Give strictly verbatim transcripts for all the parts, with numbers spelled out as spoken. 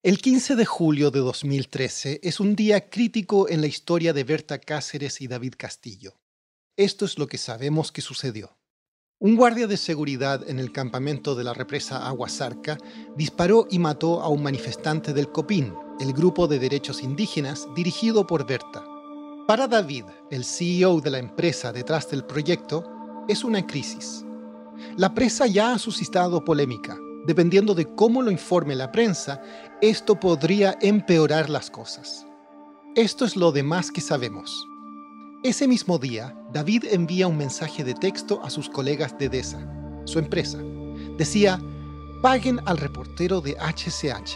El quince de julio de dos mil trece es un día crítico en la historia de Berta Cáceres y David Castillo. Esto es lo que sabemos que sucedió. Un guardia de seguridad en el campamento de la represa Aguasarca disparó y mató a un manifestante del COPIN, el grupo de derechos indígenas dirigido por Berta. Para David, el C E O de la empresa detrás del proyecto, es una crisis. La presa ya ha suscitado polémica. Dependiendo de cómo lo informe la prensa, esto podría empeorar las cosas. Esto es lo demás que sabemos. Ese mismo día, David envía un mensaje de texto a sus colegas de DESA, su empresa. Decía, paguen al reportero de H C H.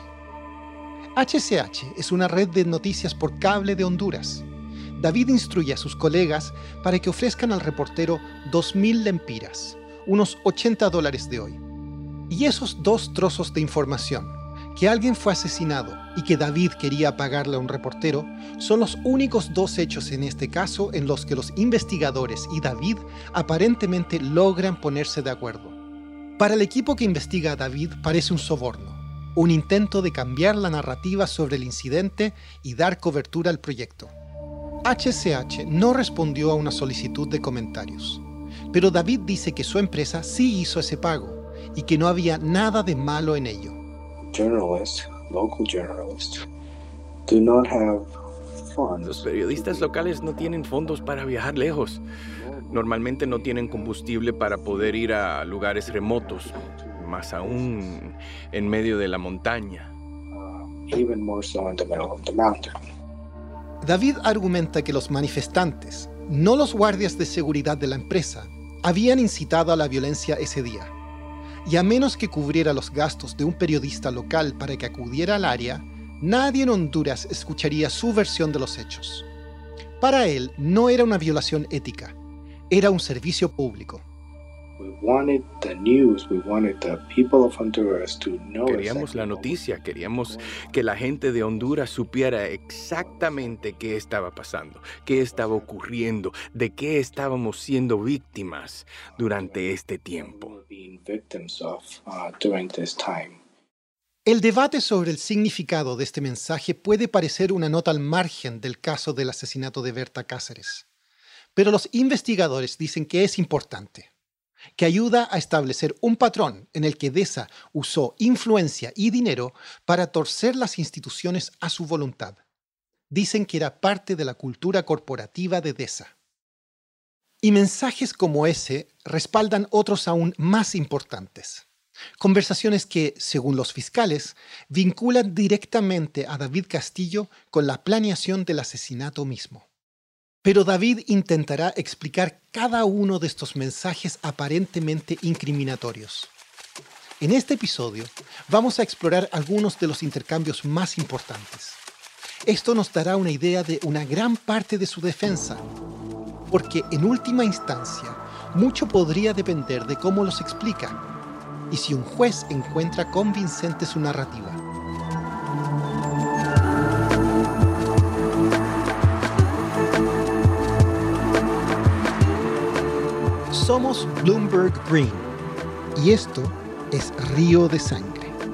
H C H es una red de noticias por cable de Honduras. David instruye a sus colegas para que ofrezcan al reportero dos mil lempiras, unos ochenta dólares de hoy. Y esos dos trozos de información, que alguien fue asesinado y que David quería pagarle a un reportero, son los únicos dos hechos en este caso en los que los investigadores y David aparentemente logran ponerse de acuerdo. Para el equipo que investiga a David parece un soborno, un intento de cambiar la narrativa sobre el incidente y dar cobertura al proyecto. H C H no respondió a una solicitud de comentarios, pero David dice que su empresa sí hizo ese pago y que no había nada de malo en ello. Journalists, local journalists, do not have funds. Los periodistas locales no tienen fondos para viajar lejos. Normalmente no tienen combustible para poder ir a lugares remotos, más aún en medio de la montaña. Uh, even more so in the middle of the mountain. David argumenta que los manifestantes, no los guardias de seguridad de la empresa, habían incitado a la violencia ese día. Y a menos que cubriera los gastos de un periodista local para que acudiera al área, nadie en Honduras escucharía su versión de los hechos. Para él, no era una violación ética, era un servicio público. We wanted the news, we wanted the people of Honduras to know. Queríamos la noticia, queríamos que la gente de Honduras supiera exactamente qué estaba pasando, qué estaba ocurriendo, de qué estábamos siendo víctimas durante este tiempo. El debate sobre el significado de este mensaje puede parecer una nota al margen del caso del asesinato de Berta Cáceres, pero los investigadores dicen que es importante, que ayuda a establecer un patrón en el que DESA usó influencia y dinero para torcer las instituciones a su voluntad. Dicen que era parte de la cultura corporativa de DESA. Y mensajes como ese respaldan otros aún más importantes. Conversaciones que, según los fiscales, vinculan directamente a David Castillo con la planeación del asesinato mismo. Pero David intentará explicar cada uno de estos mensajes aparentemente incriminatorios. En este episodio vamos a explorar algunos de los intercambios más importantes. Esto nos dará una idea de una gran parte de su defensa, porque en última instancia mucho podría depender de cómo los explica y si un juez encuentra convincente su narrativa. Somos Bloomberg Green y esto es Río de Sangre.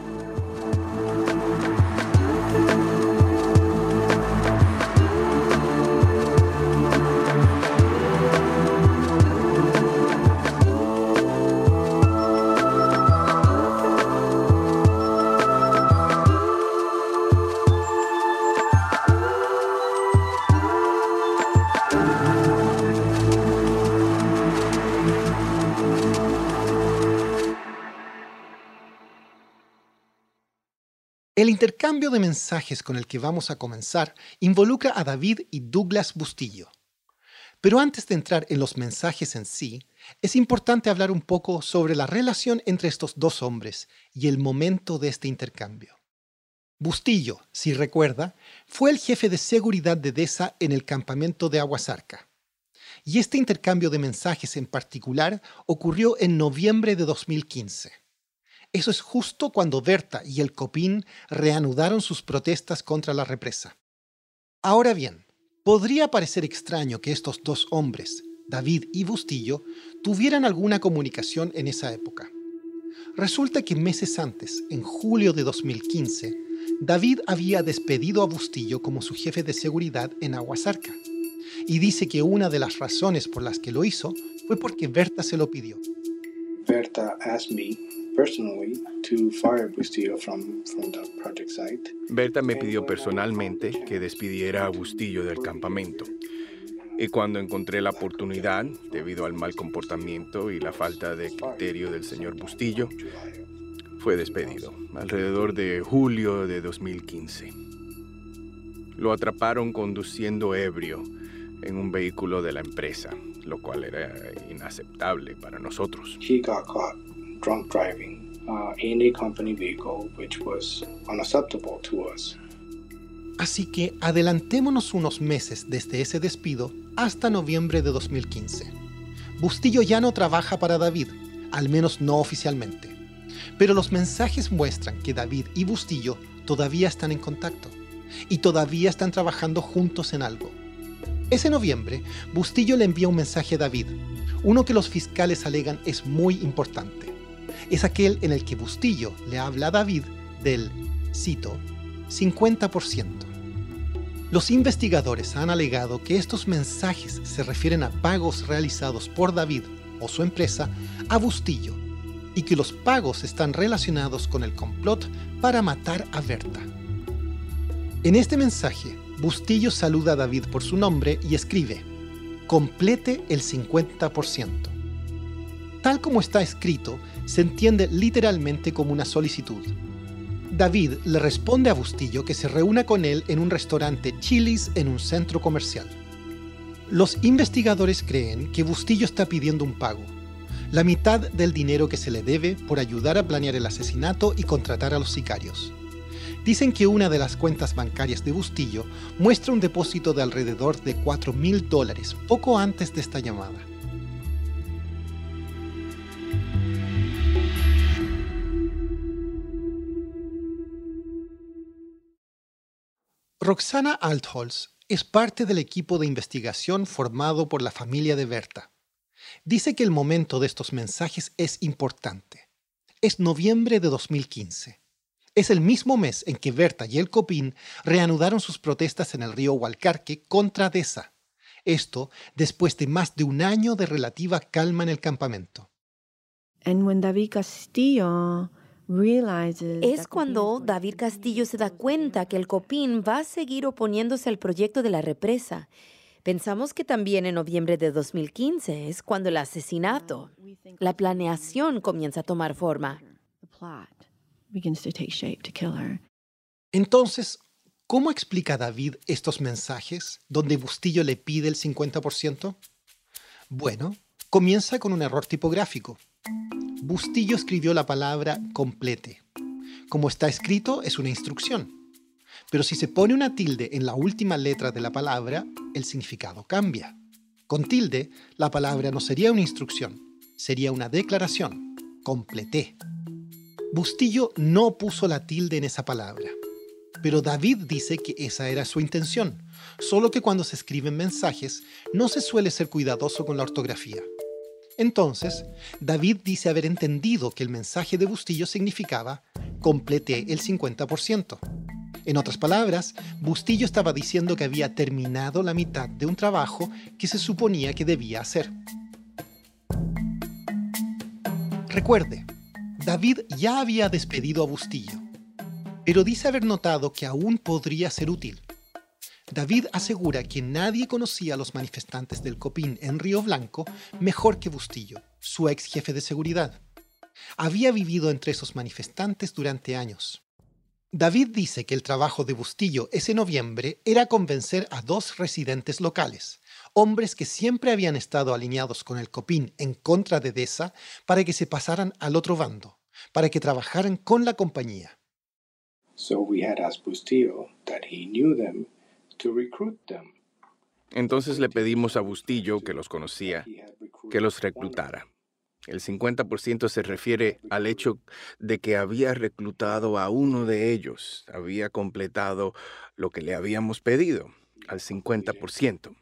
El intercambio de mensajes con el que vamos a comenzar involucra a David y Douglas Bustillo. Pero antes de entrar en los mensajes en sí, es importante hablar un poco sobre la relación entre estos dos hombres y el momento de este intercambio. Bustillo, si recuerda, fue el jefe de seguridad de DESA en el campamento de Aguasarca. Y este intercambio de mensajes en particular ocurrió en noviembre de dos mil quince. Eso es justo cuando Berta y el COPIN reanudaron sus protestas contra la represa. Ahora bien, podría parecer extraño que estos dos hombres, David y Bustillo, tuvieran alguna comunicación en esa época. Resulta que meses antes, en julio de dos mil quince, David había despedido a Bustillo como su jefe de seguridad en Aguasarca, y dice que una de las razones por las que lo hizo fue porque Berta se lo pidió. Berta asked me personally to fire Bustillo from, from the project site. Berta me pidió personalmente que despidiera a Bustillo del campamento. Y cuando encontré la oportunidad, debido al mal comportamiento y la falta de criterio del señor Bustillo, fue despedido alrededor de julio de dos mil quince. Lo atraparon conduciendo ebrio en un vehículo de la empresa, lo cual era inaceptable para nosotros. He got caught drunk driving uh, in a company vehicle, which was unacceptable to us. Así que adelantémonos unos meses desde ese despido hasta noviembre de dos mil quince. Bustillo ya no trabaja para David, al menos no oficialmente. Pero los mensajes muestran que David y Bustillo todavía están en contacto y todavía están trabajando juntos en algo. Ese noviembre, Bustillo le envía un mensaje a David, uno que los fiscales alegan es muy importante. Es aquel en el que Bustillo le habla a David del, cito, cincuenta por ciento. Los investigadores han alegado que estos mensajes se refieren a pagos realizados por David o su empresa a Bustillo y que los pagos están relacionados con el complot para matar a Berta. En este mensaje, Bustillo saluda a David por su nombre y escribe: complete el cincuenta por ciento. Tal como está escrito, se entiende literalmente como una solicitud. David le responde a Bustillo que se reúna con él en un restaurante Chili's en un centro comercial. Los investigadores creen que Bustillo está pidiendo un pago, la mitad del dinero que se le debe por ayudar a planear el asesinato y contratar a los sicarios. Dicen que una de las cuentas bancarias de Bustillo muestra un depósito de alrededor de cuatro mil dólares poco antes de esta llamada. Roxana Altholz es parte del equipo de investigación formado por la familia de Berta. Dice que el momento de estos mensajes es importante. Es noviembre de dos mil quince. Es el mismo mes en que Berta y el Copín reanudaron sus protestas en el río Hualcarque contra DESA. Esto después de más de un año de relativa calma en el campamento. And when David Castillo Es cuando David Castillo se da cuenta que el Copín va a seguir oponiéndose al proyecto de la represa. Pensamos que también en noviembre de dos mil quince es cuando el asesinato, la planeación comienza a tomar forma. Entonces, ¿cómo explica David estos mensajes donde Bustillo le pide el cincuenta por ciento? Bueno, comienza con un error tipográfico. Bustillo escribió la palabra complete. Como está escrito, es una instrucción. Pero si se pone una tilde en la última letra de la palabra, el significado cambia. Con tilde, la palabra no sería una instrucción, sería una declaración. Completé. Bustillo no puso la tilde en esa palabra. Pero David dice que esa era su intención, solo que cuando se escriben mensajes, no se suele ser cuidadoso con la ortografía. Entonces, David dice haber entendido que el mensaje de Bustillo significaba «completé el cincuenta por ciento». En otras palabras, Bustillo estaba diciendo que había terminado la mitad de un trabajo que se suponía que debía hacer. Recuerde, David ya había despedido a Bustillo, pero dice haber notado que aún podría ser útil. David asegura que nadie conocía a los manifestantes del Copín en Río Blanco mejor que Bustillo, su ex jefe de seguridad. Había vivido entre esos manifestantes durante años. David dice que el trabajo de Bustillo ese noviembre era convencer a dos residentes locales, hombres que siempre habían estado alineados con el Copín en contra de DESA, para que se pasaran al otro bando, para que trabajaran con la compañía. So we had asked Bustillo that he knew them to recruit them. Entonces le pedimos a Bustillo, que los conocía, que los reclutara. El cincuenta por ciento se refiere al hecho de que había reclutado a uno de ellos, había completado lo que le habíamos pedido, al cincuenta por ciento.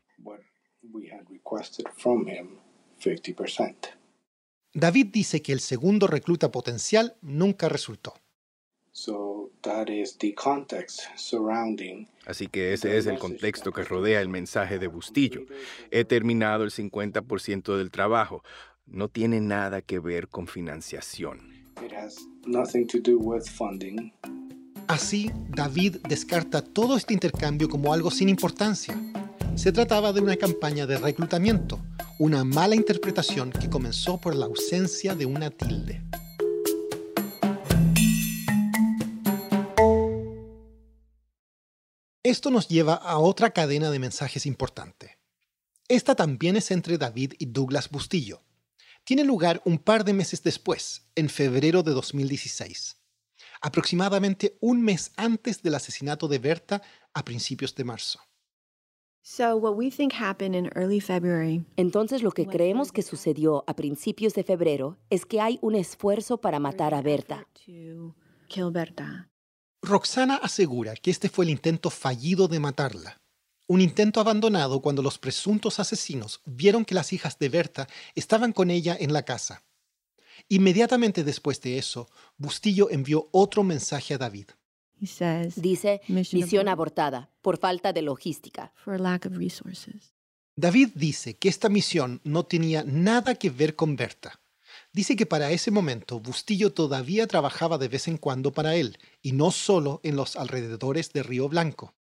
David dice que el segundo recluta potencial nunca resultó. So that is the context surrounding. Así que ese es el contexto que rodea el mensaje de Bustillo. He terminado el cincuenta por ciento del trabajo. No tiene nada que ver con financiación. It has nothing to do with funding. Así, David descarta todo este intercambio como algo sin importancia. Se trataba de una campaña de reclutamiento, una mala interpretación que comenzó por la ausencia de una tilde. Esto nos lleva a otra cadena de mensajes importante. Esta también es entre David y Douglas Bustillo. Tiene lugar un par de meses después, en febrero de dos mil dieciséis. Aproximadamente un mes antes del asesinato de Berta a principios de marzo. So what we think happened in early February. Entonces lo que creemos que sucedió a principios de febrero es que hay un esfuerzo para matar a Berta. To kill Berta. Roxana asegura que este fue el intento fallido de matarla. Un intento abandonado cuando los presuntos asesinos vieron que las hijas de Berta estaban con ella en la casa. Inmediatamente después de eso, Bustillo envió otro mensaje a David. He says, Dice, Mission misión abort- abortada, por falta de logística. for lack of resources. David dice que esta misión no tenía nada que ver con Berta. Dice que para ese momento Bustillo todavía trabajaba de vez en cuando para él, y no solo en los alrededores de Río Blanco.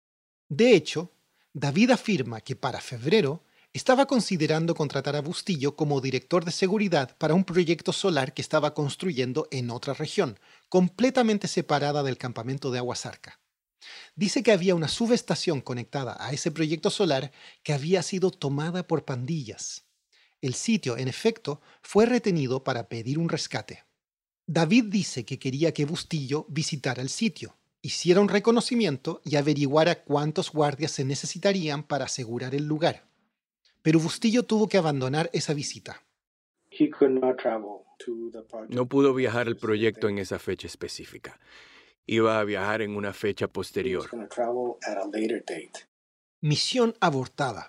De hecho, David afirma que para febrero estaba considerando contratar a Bustillo como director de seguridad para un proyecto solar que estaba construyendo en otra región, completamente separada del campamento de Aguasarca. Dice que había una subestación conectada a ese proyecto solar que había sido tomada por pandillas. El sitio, en efecto, fue retenido para pedir un rescate. David dice que quería que Bustillo visitara el sitio, hiciera un reconocimiento y averiguara cuántos guardias se necesitarían para asegurar el lugar. Pero Bustillo tuvo que abandonar esa visita. He could not travel to the project. No pudo viajar al proyecto en esa fecha específica. Iba a viajar en una fecha He was posterior. going to travel at a later date. Misión abortada.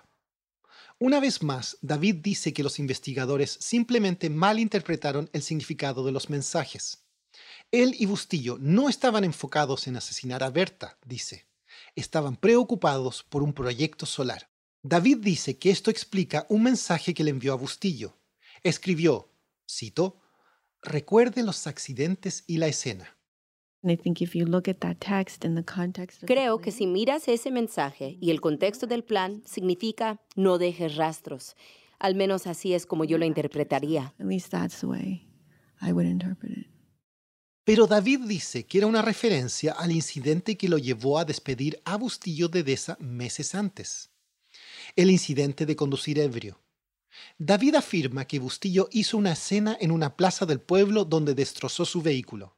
Una vez más, David dice que los investigadores simplemente malinterpretaron el significado de los mensajes. Él y Bustillo no estaban enfocados en asesinar a Berta, dice. Estaban preocupados por un proyecto solar. David dice que esto explica un mensaje que le envió a Bustillo. Escribió, cito, «Recuerde los accidentes y la escena». And I think if you look at that text in the context of the Creo que plan, si miras ese mensaje y el contexto del plan, significa no dejes rastros. Al menos así es como yo lo interpretaría. at least that's the way I would interpret it. Pero David dice que era una referencia al incidente que lo llevó a despedir a Bustillo de Deza meses antes. El incidente de conducir ebrio. David afirma que Bustillo hizo una escena en una plaza del pueblo donde destrozó su vehículo.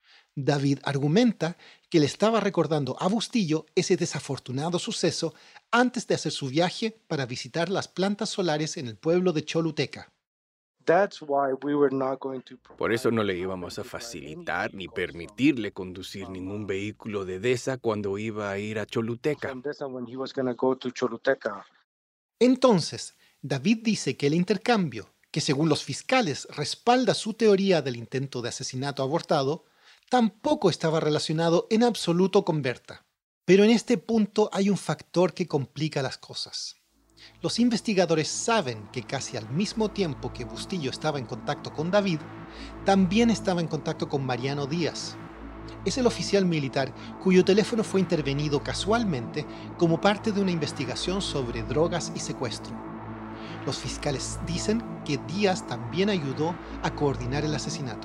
David argumenta que le estaba recordando a Bustillo ese desafortunado suceso antes de hacer su viaje para visitar las plantas solares en el pueblo de Choluteca. That's why we were not going to Por eso no le íbamos a facilitar ni permitirle conducir ningún vehículo de Deza cuando iba a ir a Choluteca. from this when he was going to go to Choluteca. Entonces, David dice que el intercambio, que según los fiscales respalda su teoría del intento de asesinato abortado, tampoco estaba relacionado en absoluto con Berta. Pero en este punto hay un factor que complica las cosas. Los investigadores saben que casi al mismo tiempo que Bustillo estaba en contacto con David, también estaba en contacto con Mariano Díaz. Es el oficial militar cuyo teléfono fue intervenido casualmente como parte de una investigación sobre drogas y secuestro. Los fiscales dicen que Díaz también ayudó a coordinar el asesinato.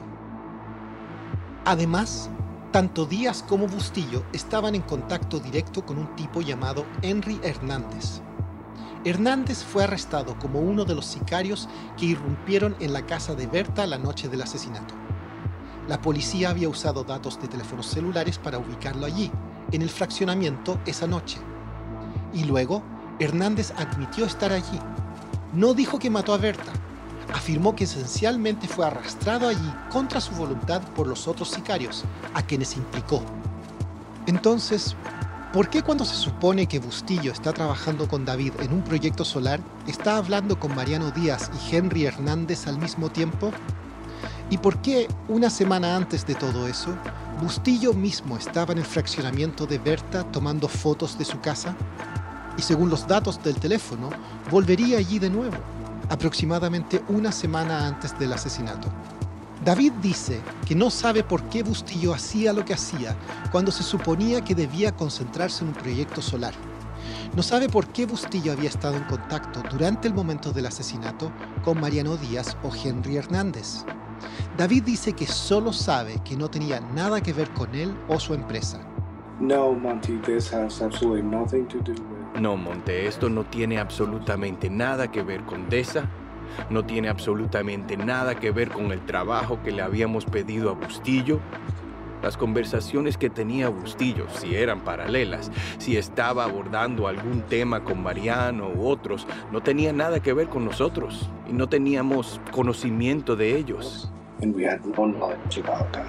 Además, tanto Díaz como Bustillo estaban en contacto directo con un tipo llamado Henry Hernández. Hernández fue arrestado como uno de los sicarios que irrumpieron en la casa de Berta la noche del asesinato. La policía había usado datos de teléfonos celulares para ubicarlo allí, en el fraccionamiento esa noche. Y luego, Hernández admitió estar allí. No dijo que mató a Berta. Afirmó que esencialmente fue arrastrado allí contra su voluntad por los otros sicarios, a quienes implicó. Entonces, ¿por qué cuando se supone que Bustillo está trabajando con David en un proyecto solar, está hablando con Mariano Díaz y Henry Hernández al mismo tiempo? ¿Y por qué, una semana antes de todo eso, Bustillo mismo estaba en el fraccionamiento de Berta tomando fotos de su casa y según los datos del teléfono, volvería allí de nuevo, aproximadamente una semana antes del asesinato. David dice que no sabe por qué Bustillo hacía lo que hacía cuando se suponía que debía concentrarse en un proyecto solar. No sabe por qué Bustillo había estado en contacto durante el momento del asesinato con Mariano Díaz o Henry Hernández. David dice que solo sabe que no tenía nada que ver con él o su empresa. No, Monty, this has absolutely nothing to do with... No, Monte, esto no tiene absolutamente nada que ver con DESA. No tiene absolutamente nada que ver con el trabajo que le habíamos pedido a Bustillo. Las conversaciones que tenía Bustillo, si eran paralelas, si estaba abordando algún tema con Mariano u otros, no tenía nada que ver con nosotros y no teníamos conocimiento de ellos. And we had no knowledge about that.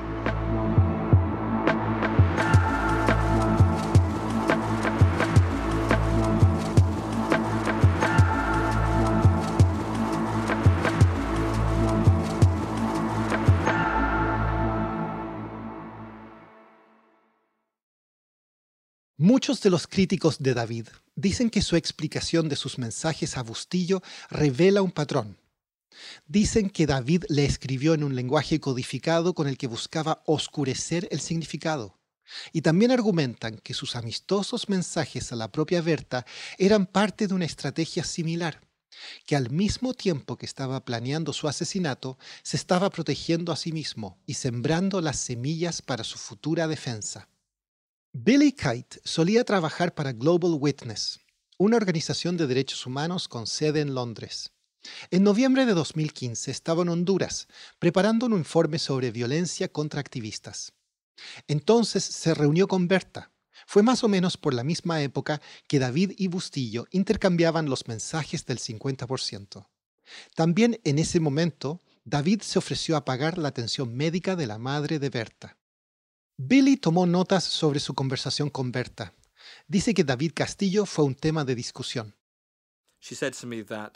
Muchos de los críticos de David dicen que su explicación de sus mensajes a Bustillo revela un patrón. Dicen que David le escribió en un lenguaje codificado con el que buscaba oscurecer el significado. Y también argumentan que sus amistosos mensajes a la propia Berta eran parte de una estrategia similar, que al mismo tiempo que estaba planeando su asesinato, se estaba protegiendo a sí mismo y sembrando las semillas para su futura defensa. Billy Kite solía trabajar para Global Witness, una organización de derechos humanos con sede en Londres. En noviembre de dos mil quince estaba en Honduras, preparando un informe sobre violencia contra activistas. Entonces se reunió con Berta. Fue más o menos por la misma época que David y Bustillo intercambiaban los mensajes del cincuenta por ciento. También en ese momento, David se ofreció a pagar la atención médica de la madre de Berta. Billy tomó notas sobre su conversación con Berta. Dice que David Castillo fue un tema de discusión. She said to me that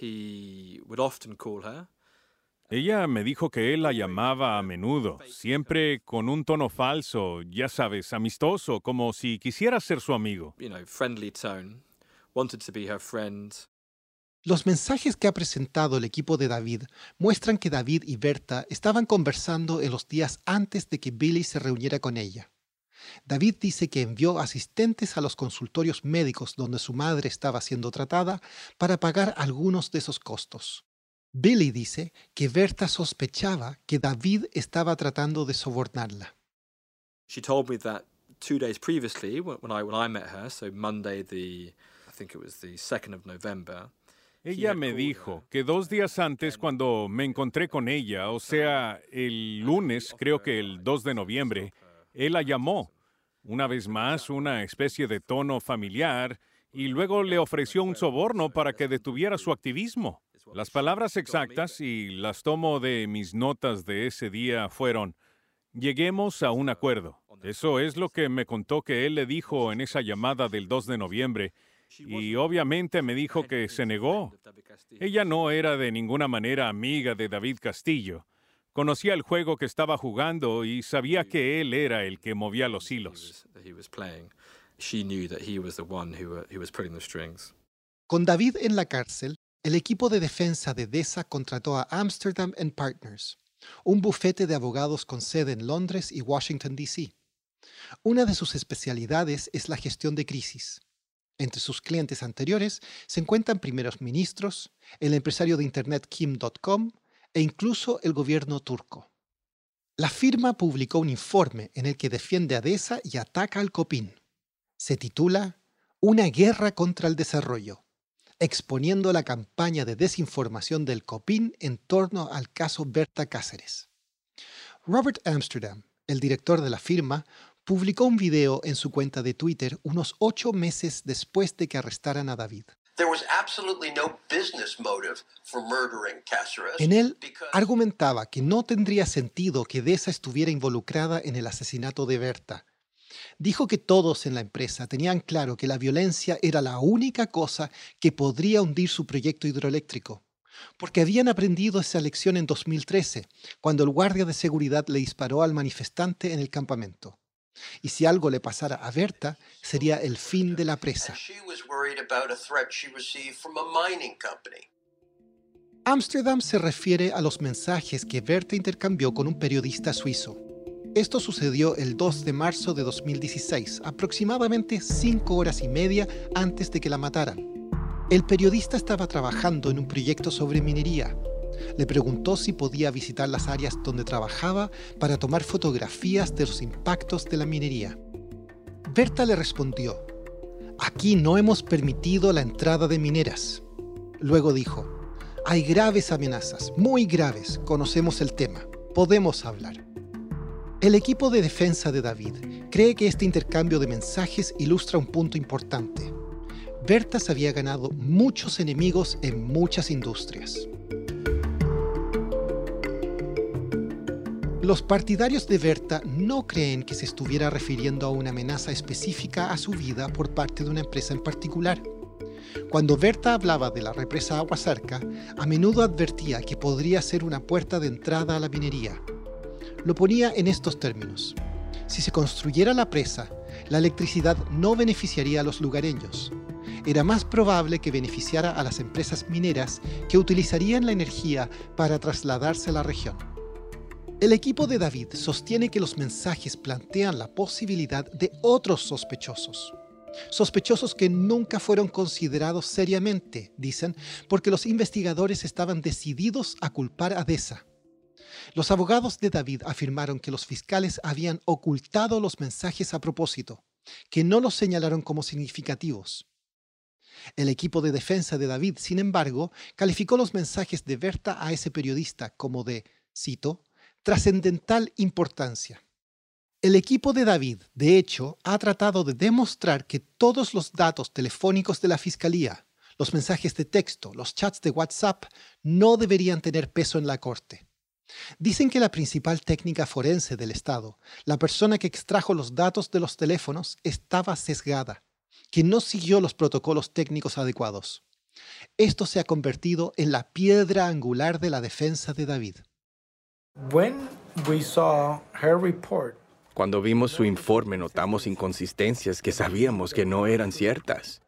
he would often call her. Ella me dijo que él la llamaba a menudo, siempre con un tono falso, ya sabes, amistoso, como si quisiera ser su amigo. You know, friendly tone, wanted to be her friend. Los mensajes que ha presentado el equipo de David muestran que David y Berta estaban conversando en los días antes de que Billy se reuniera con ella. David dice que envió asistentes a los consultorios médicos donde su madre estaba siendo tratada para pagar algunos de esos costos. Billy dice que Berta sospechaba que David estaba tratando de sobornarla. She told me that two days previously, when I when I met her, so Monday the, I think it was the second of November. Ella me dijo que dos días antes, cuando me encontré con ella, o sea, el lunes, creo que el dos de noviembre, él la llamó, una vez más, una especie de tono familiar, y luego le ofreció un soborno para que detuviera su activismo. Las palabras exactas, y las tomo de mis notas de ese día, fueron: lleguemos a un acuerdo. Eso es lo que me contó que él le dijo en esa llamada del dos de noviembre, y obviamente me dijo que se negó. Ella no era de ninguna manera amiga de David Castillo. Conocía el juego que estaba jugando y sabía que él era el que movía los hilos. Con David en la cárcel, el equipo de defensa de DESA contrató a Amsterdam and Partners, un bufete de abogados con sede en Londres y Washington, D C Una de sus especialidades es la gestión de crisis. Entre sus clientes anteriores se encuentran primeros ministros, el empresario de Internet Kim punto com e incluso el gobierno turco. La firma publicó un informe en el que defiende a DESA y ataca al COPIN. Se titula Una guerra contra el desarrollo, exponiendo la campaña de desinformación del COPIN en torno al caso Berta Cáceres. Robert Amsterdam, el director de la firma, publicó un video en su cuenta de Twitter unos ocho meses después de que arrestaran a David. En él argumentaba que no tendría sentido que DESA estuviera involucrada en el asesinato de Berta. Dijo que todos en la empresa tenían claro que la violencia era la única cosa que podría hundir su proyecto hidroeléctrico, porque habían aprendido esa lección en dos mil trece, cuando el guardia de seguridad le disparó al manifestante en el campamento. Y si algo le pasara a Berta, sería el fin de la presa. Ámsterdam se refiere a los mensajes que Berta intercambió con un periodista suizo. Esto sucedió el dos de marzo de dos mil dieciséis, aproximadamente cinco horas y media antes de que la mataran. El periodista estaba trabajando en un proyecto sobre minería. Le preguntó si podía visitar las áreas donde trabajaba para tomar fotografías de los impactos de la minería. Berta le respondió: «Aquí no hemos permitido la entrada de mineras». Luego dijo: «Hay graves amenazas, muy graves, conocemos el tema, podemos hablar». El equipo de defensa de David cree que este intercambio de mensajes ilustra un punto importante. Berta se había ganado muchos enemigos en muchas industrias. Los partidarios de Berta no creen que se estuviera refiriendo a una amenaza específica a su vida por parte de una empresa en particular. Cuando Berta hablaba de la represa Aguasarca, a menudo advertía que podría ser una puerta de entrada a la minería. Lo ponía en estos términos: si se construyera la presa, la electricidad no beneficiaría a los lugareños. Era más probable que beneficiara a las empresas mineras que utilizarían la energía para trasladarse a la región. El equipo de David sostiene que los mensajes plantean la posibilidad de otros sospechosos. Sospechosos que nunca fueron considerados seriamente, dicen, porque los investigadores estaban decididos a culpar a DESA. Los abogados de David afirmaron que los fiscales habían ocultado los mensajes a propósito, que no los señalaron como significativos. El equipo de defensa de David, sin embargo, calificó los mensajes de Berta a ese periodista como de, cito, trascendental importancia. El equipo de David, de hecho, ha tratado de demostrar que todos los datos telefónicos de la Fiscalía, los mensajes de texto, los chats de WhatsApp, no deberían tener peso en la corte. Dicen que la principal técnica forense del Estado, la persona que extrajo los datos de los teléfonos, estaba sesgada, que no siguió los protocolos técnicos adecuados. Esto se ha convertido en la piedra angular de la defensa de David. When we saw her report, Cuando vimos su informe, notamos inconsistencias que sabíamos que no eran ciertas.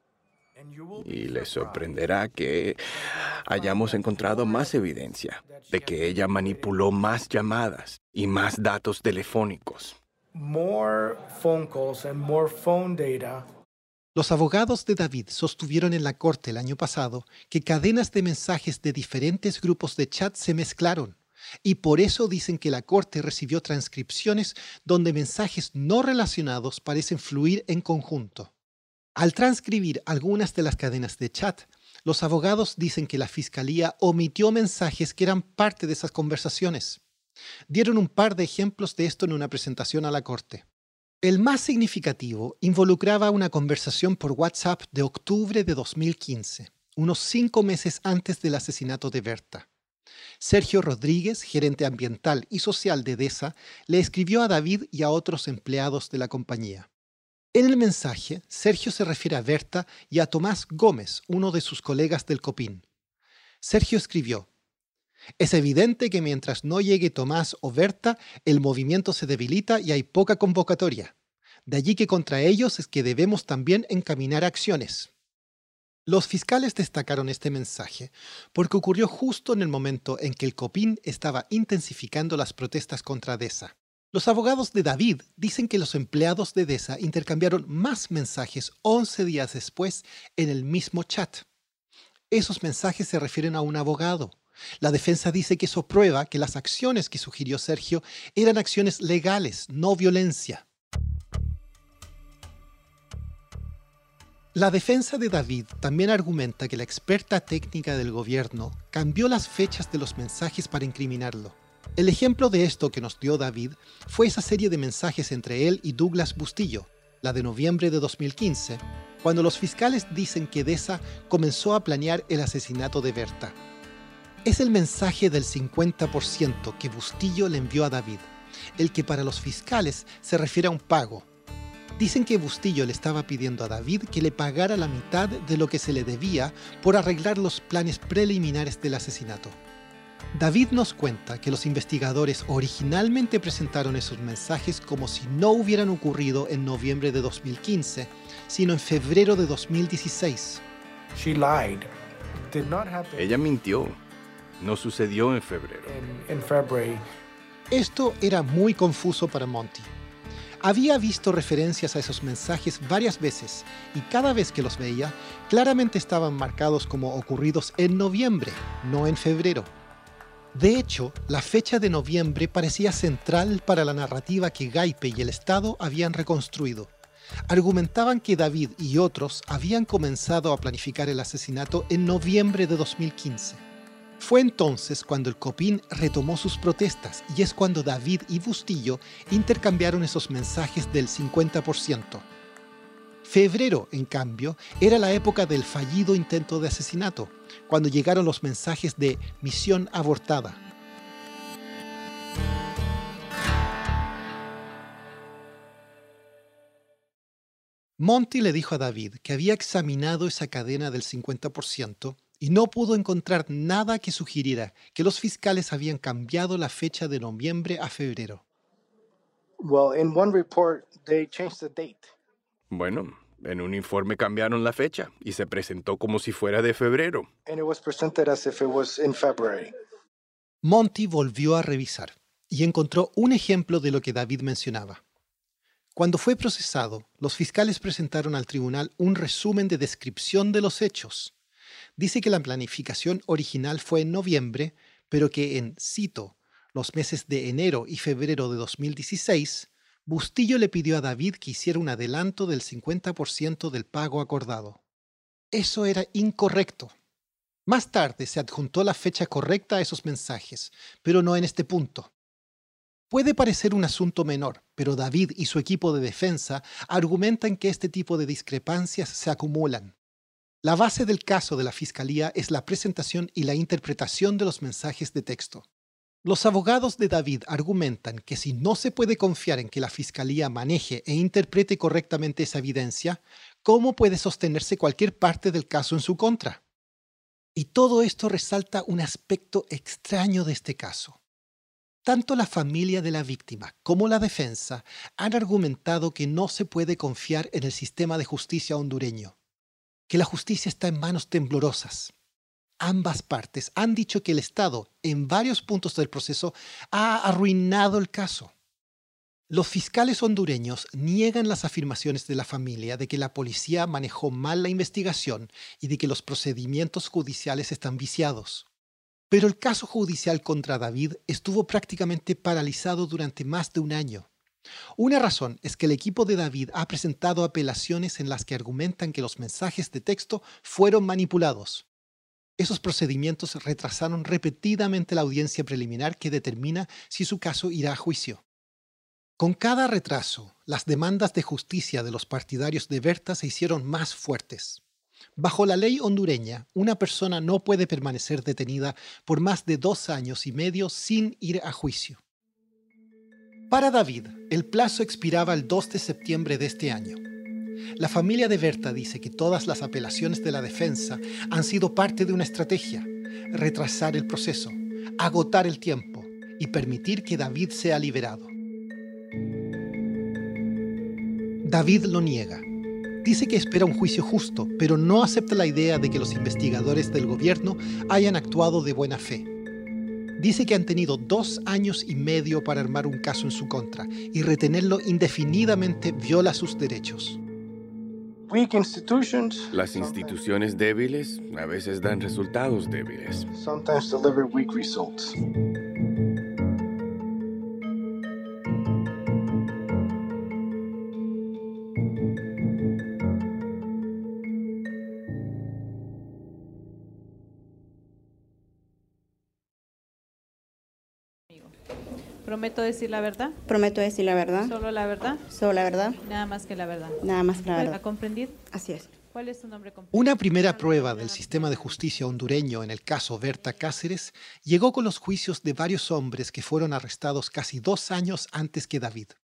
Y les sorprenderá que hayamos encontrado más evidencia de que ella manipuló más llamadas y más datos telefónicos. more phone calls and more phone data. Los abogados de David sostuvieron en la corte el año pasado que cadenas de mensajes de diferentes grupos de chat se mezclaron, y por eso dicen que la corte recibió transcripciones donde mensajes no relacionados parecen fluir en conjunto. Al transcribir algunas de las cadenas de chat, los abogados dicen que la fiscalía omitió mensajes que eran parte de esas conversaciones. Dieron un par de ejemplos de esto en una presentación a la corte. El más significativo involucraba una conversación por WhatsApp de octubre de dos mil quince, unos cinco meses antes del asesinato de Berta. Sergio Rodríguez, gerente ambiental y social de DESA, le escribió a David y a otros empleados de la compañía. En el mensaje, Sergio se refiere a Berta y a Tomás Gómez, uno de sus colegas del COPIN. Sergio escribió: «Es evidente que mientras no llegue Tomás o Berta, el movimiento se debilita y hay poca convocatoria. De allí que contra ellos es que debemos también encaminar acciones». Los fiscales destacaron este mensaje porque ocurrió justo en el momento en que el COPIN estaba intensificando las protestas contra DESA. Los abogados de David dicen que los empleados de DESA intercambiaron más mensajes once días después en el mismo chat. Esos mensajes se refieren a un abogado. La defensa dice que eso prueba que las acciones que sugirió Sergio eran acciones legales, no violencia. La defensa de David también argumenta que la experta técnica del gobierno cambió las fechas de los mensajes para incriminarlo. El ejemplo de esto que nos dio David fue esa serie de mensajes entre él y Douglas Bustillo, la de noviembre de dos mil quince, cuando los fiscales dicen que DESA comenzó a planear el asesinato de Berta. Es el mensaje del cincuenta por ciento que Bustillo le envió a David, el que para los fiscales se refiere a un pago. Dicen que Bustillo le estaba pidiendo a David que le pagara la mitad de lo que se le debía por arreglar los planes preliminares del asesinato. David nos cuenta que los investigadores originalmente presentaron esos mensajes como si no hubieran ocurrido en noviembre de dos mil quince, sino en febrero de dos mil dieciséis. She lied. Did not happen Ella mintió. No sucedió en febrero. in, in February. Esto era muy confuso para Monty. Había visto referencias a esos mensajes varias veces y cada vez que los veía, claramente estaban marcados como ocurridos en noviembre, no en febrero. De hecho, la fecha de noviembre parecía central para la narrativa que Gaipe y el Estado habían reconstruido. Argumentaban que David y otros habían comenzado a planificar el asesinato en noviembre de dos mil quince. Fue entonces cuando el Copín retomó sus protestas y es cuando David y Bustillo intercambiaron esos mensajes del cincuenta por ciento. Febrero, en cambio, era la época del fallido intento de asesinato, cuando llegaron los mensajes de misión abortada. Monty le dijo a David que había examinado esa cadena del cincuenta por ciento y no pudo encontrar nada que sugiriera que los fiscales habían cambiado la fecha de noviembre a febrero. Well, in one report, they changed the date. Bueno, en un informe cambiaron la fecha y se presentó como si fuera de febrero. And it was presented as if it was in February. Monty volvió a revisar y encontró un ejemplo de lo que David mencionaba. Cuando fue procesado, los fiscales presentaron al tribunal un resumen de descripción de los hechos. Dice que la planificación original fue en noviembre, pero que en, cito, los meses de enero y febrero de dos mil dieciséis, Bustillo le pidió a David que hiciera un adelanto del cincuenta por ciento del pago acordado. Eso era incorrecto. Más tarde se adjuntó la fecha correcta a esos mensajes, pero no en este punto. Puede parecer un asunto menor, pero David y su equipo de defensa argumentan que este tipo de discrepancias se acumulan. La base del caso de la Fiscalía es la presentación y la interpretación de los mensajes de texto. Los abogados de David argumentan que si no se puede confiar en que la Fiscalía maneje e interprete correctamente esa evidencia, ¿cómo puede sostenerse cualquier parte del caso en su contra? Y todo esto resalta un aspecto extraño de este caso. Tanto la familia de la víctima como la defensa han argumentado que no se puede confiar en el sistema de justicia hondureño, que la justicia está en manos temblorosas. Ambas partes han dicho que el Estado, en varios puntos del proceso, ha arruinado el caso. Los fiscales hondureños niegan las afirmaciones de la familia de que la policía manejó mal la investigación y de que los procedimientos judiciales están viciados. Pero el caso judicial contra David estuvo prácticamente paralizado durante más de un año. Una razón es que el equipo de David ha presentado apelaciones en las que argumentan que los mensajes de texto fueron manipulados. Esos procedimientos retrasaron repetidamente la audiencia preliminar que determina si su caso irá a juicio. Con cada retraso, las demandas de justicia de los partidarios de Berta se hicieron más fuertes. Bajo la ley hondureña, una persona no puede permanecer detenida por más de dos años y medio sin ir a juicio. Para David, el plazo expiraba el dos de septiembre de este año. La familia de Berta dice que todas las apelaciones de la defensa han sido parte de una estrategia: retrasar el proceso, agotar el tiempo y permitir que David sea liberado. David lo niega. Dice que espera un juicio justo, pero no acepta la idea de que los investigadores del gobierno hayan actuado de buena fe. Dice que han tenido dos años y medio para armar un caso en su contra y retenerlo indefinidamente viola sus derechos. Weak institutions Las instituciones débiles a veces dan resultados débiles. sometimes deliver weak results. Prometo decir la verdad, Prometo decir la verdad, solo la verdad, solo la verdad, nada más que la verdad. nada más que la ¿Ha verdad. comprendido? Así es. ¿Cuál es su nombre completo? Una primera prueba del sistema de justicia hondureño en el caso Berta Cáceres llegó con los juicios de varios hombres que fueron arrestados casi dos años antes que David.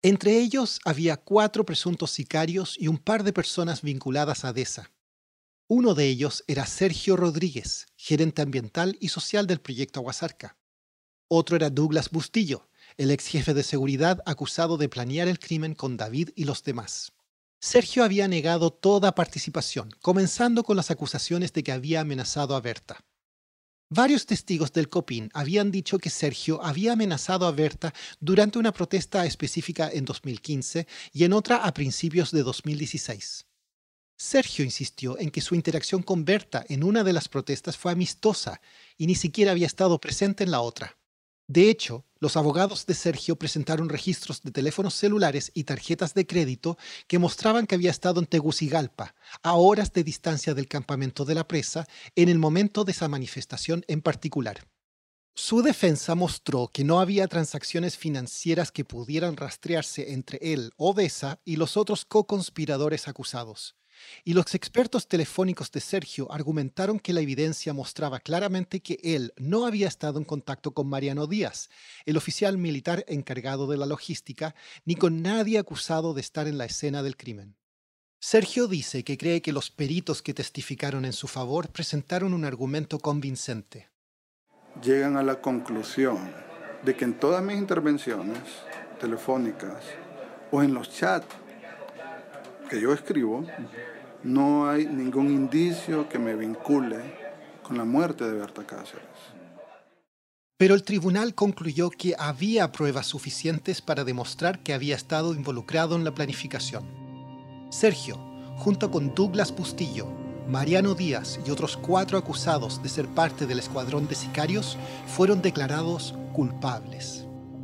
Entre ellos había cuatro presuntos sicarios y un par de personas vinculadas a DESA. Uno de ellos era Sergio Rodríguez, gerente ambiental y social del proyecto Aguasarca. Otro era Douglas Bustillo, el ex jefe de seguridad acusado de planear el crimen con David y los demás. Sergio había negado toda participación, comenzando con las acusaciones de que había amenazado a Berta. Varios testigos del Copín habían dicho que Sergio había amenazado a Berta durante una protesta específica en dos mil quince y en otra a principios de dos mil dieciséis. Sergio insistió en que su interacción con Berta en una de las protestas fue amistosa y ni siquiera había estado presente en la otra. De hecho, los abogados de Sergio presentaron registros de teléfonos celulares y tarjetas de crédito que mostraban que había estado en Tegucigalpa, a horas de distancia del campamento de la presa, en el momento de esa manifestación en particular. Su defensa mostró que no había transacciones financieras que pudieran rastrearse entre él, Odessa, y los otros co-conspiradores acusados. Y los expertos telefónicos de Sergio argumentaron que la evidencia mostraba claramente que él no había estado en contacto con Mariano Díaz, el oficial militar encargado de la logística, ni con nadie acusado de estar en la escena del crimen. Sergio dice que cree que los peritos que testificaron en su favor presentaron un argumento convincente. Llegan a la conclusión de que en todas mis intervenciones telefónicas o en los chats que yo escribo, no hay ningún indicio que me vincule con la muerte de Berta Cáceres. Pero el tribunal concluyó que había pruebas suficientes para demostrar que había estado involucrado en la planificación. Sergio, junto con Douglas Bustillo, Mariano Díaz y otros cuatro acusados de ser parte del escuadrón de sicarios, fueron declarados culpables.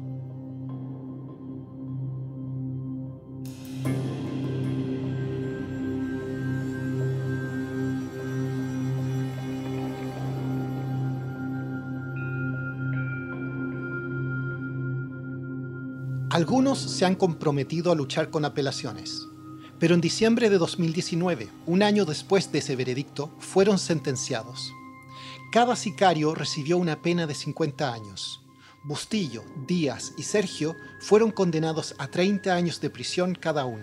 Algunos se han comprometido a luchar con apelaciones, pero en diciembre de dos mil diecinueve, un año después de ese veredicto, fueron sentenciados. Cada sicario recibió una pena de cincuenta años. Bustillo, Díaz y Sergio fueron condenados a treinta años de prisión cada uno.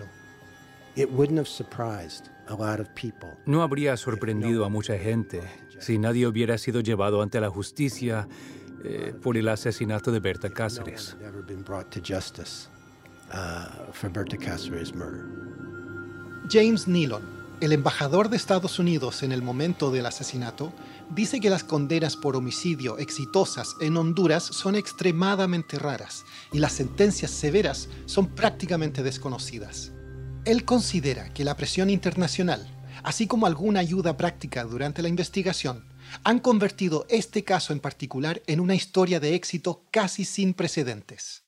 No habría sorprendido a mucha gente si nadie hubiera sido llevado ante la justicia Eh, por el asesinato de Berta Cáceres. James Nealon, el embajador de Estados Unidos en el momento del asesinato, dice que las condenas por homicidio exitosas en Honduras son extremadamente raras y las sentencias severas son prácticamente desconocidas. Él considera que la presión internacional, así como alguna ayuda práctica durante la investigación, han convertido este caso en particular en una historia de éxito casi sin precedentes.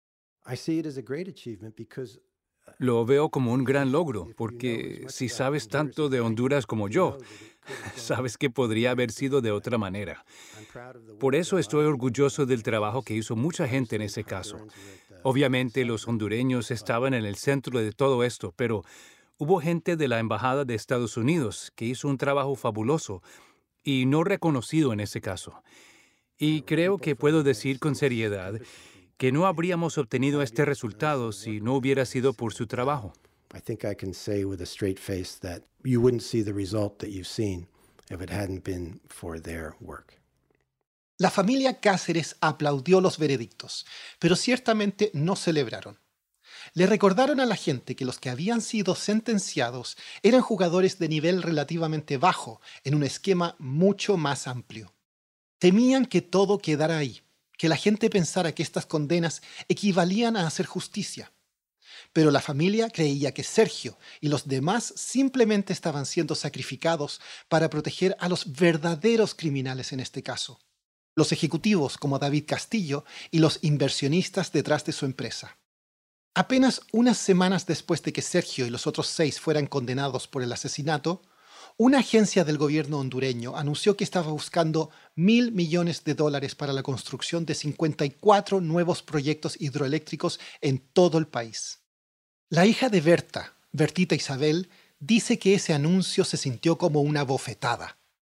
Lo veo como un gran logro, porque si sabes tanto de Honduras como yo, sabes que podría haber sido de otra manera. Por eso estoy orgulloso del trabajo que hizo mucha gente en ese caso. Obviamente los hondureños estaban en el centro de todo esto, pero hubo gente de la Embajada de Estados Unidos que hizo un trabajo fabuloso y no reconocido en ese caso. Y creo que puedo decir con seriedad que no habríamos obtenido este resultado si no hubiera sido por su trabajo. I think I can say with a straight face that you wouldn't see the result that you've seen if it hadn't been for their work. La familia Cáceres aplaudió los veredictos, pero ciertamente no celebraron. Le recordaron a la gente que los que habían sido sentenciados eran jugadores de nivel relativamente bajo, en un esquema mucho más amplio. Temían que todo quedara ahí, que la gente pensara que estas condenas equivalían a hacer justicia. Pero la familia creía que Sergio y los demás simplemente estaban siendo sacrificados para proteger a los verdaderos criminales en este caso, los ejecutivos como David Castillo y los inversionistas detrás de su empresa. Apenas unas semanas después de que Sergio y los otros seis fueran condenados por el asesinato, una agencia del gobierno hondureño anunció que estaba buscando mil millones de dólares para la construcción de cincuenta y cuatro nuevos proyectos hidroeléctricos en todo el país. La hija de Berta, Bertita Isabel, dice que ese anuncio se sintió como una bofetada.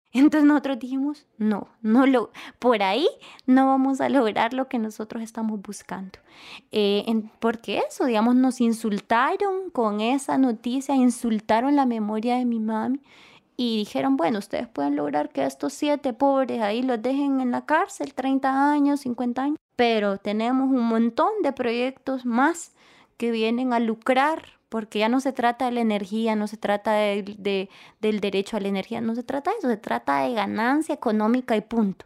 Entonces nosotros dijimos, no, no lo, por ahí no vamos a lograr lo que nosotros estamos buscando. Eh, en, porque eso, digamos, nos insultaron con esa noticia, insultaron la memoria de mi mami y dijeron, bueno, ustedes pueden lograr que estos siete pobres ahí los dejen en la cárcel, treinta años, cincuenta años, pero tenemos un montón de proyectos más que vienen a lucrar, porque ya no se trata de la energía, no se trata de, de, del derecho a la energía, no se trata de eso, se trata de ganancia económica y punto.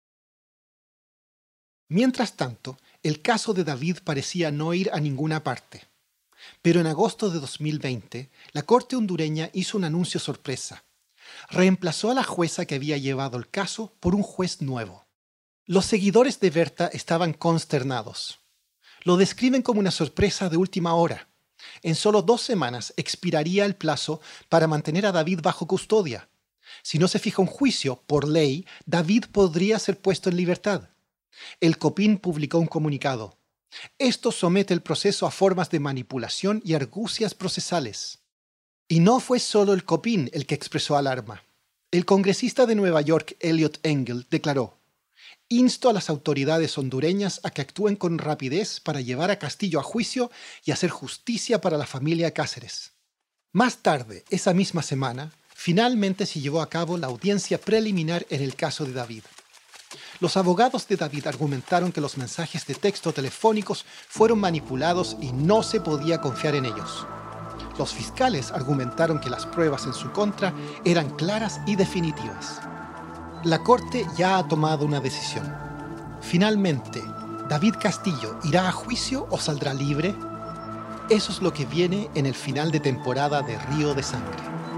Mientras tanto, el caso de David parecía no ir a ninguna parte. Pero en agosto de dos mil veinte, la Corte hondureña hizo un anuncio sorpresa. Reemplazó a la jueza que había llevado el caso por un juez nuevo. Los seguidores de Berta estaban consternados. Lo describen como una sorpresa de última hora. En solo dos semanas expiraría el plazo para mantener a David bajo custodia. Si no se fija un juicio, por ley, David podría ser puesto en libertad. El COPIN publicó un comunicado. Esto somete el proceso a formas de manipulación y argucias procesales. Y no fue solo el COPIN el que expresó alarma. El congresista de Nueva York, Eliot Engel, declaró: insto a las autoridades hondureñas a que actúen con rapidez para llevar a Castillo a juicio y hacer justicia para la familia Cáceres. Más tarde, esa misma semana, finalmente se llevó a cabo la audiencia preliminar en el caso de David. Los abogados de David argumentaron que los mensajes de texto telefónicos fueron manipulados y no se podía confiar en ellos. Los fiscales argumentaron que las pruebas en su contra eran claras y definitivas. La Corte ya ha tomado una decisión. Finalmente, ¿David Castillo irá a juicio o saldrá libre? Eso es lo que viene en el final de temporada de Río de Sangre.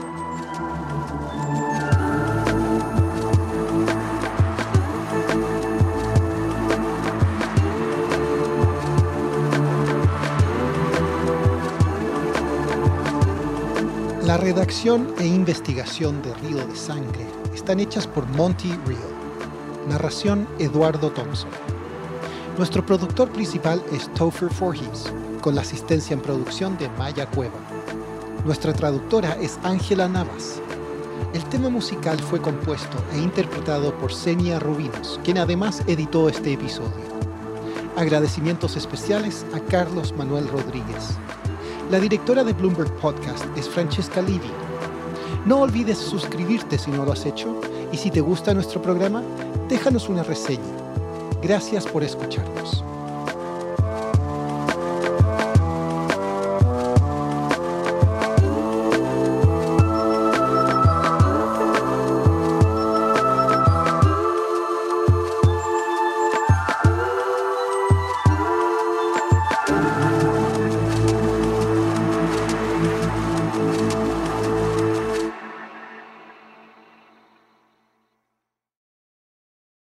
La redacción e investigación de Río de Sangre están hechas por Monty Reel. Narración Eduardo Thompson. Nuestro productor principal es Topher Voorhees, con la asistencia en producción de Maya Cueva. Nuestra traductora es Ángela Navas. El tema musical fue compuesto e interpretado por Senia Rubinos, quien además editó este episodio. Agradecimientos especiales a Carlos Manuel Rodríguez. La directora de Bloomberg Podcast es Francesca Livi. No olvides suscribirte si no lo has hecho, y si te gusta nuestro programa, déjanos una reseña. Gracias por escucharnos.